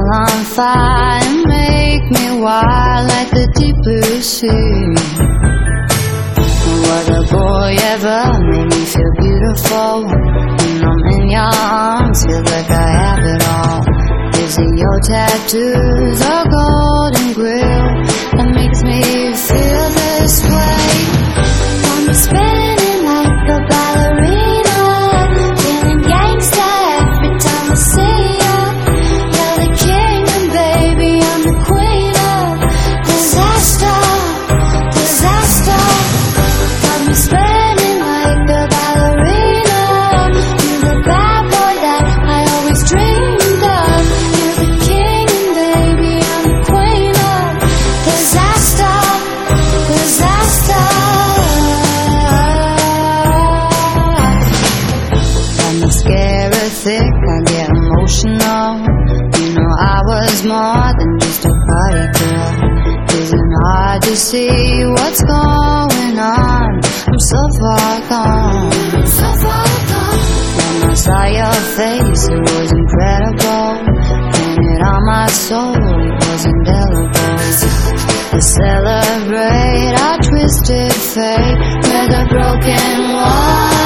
on fire and make me wild like the deep blue sea. Was a boy ever made me feel beautiful? When I'm in your arms, feel like I have it all. Is it your tattoos or golden grill that makes me feel this way? I'm spinning like a ballerina, feeling gangsta every time I see ya. You're the king and baby, I'm the queen of disaster, disaster. I'm spinning like a ballerina, you're the bad boy that I always dreamed of. You're the king and baby, I'm the queen of disaster, disaster. I'm scared of thick, I get emotional. You know I was more than just a party girl. Isn't hard to see what's going on. I'm so far gone, so far gone. When I saw your face, it was incredible. Painted on my soul, it was indelible. To celebrate our twisted fate with a broken wall.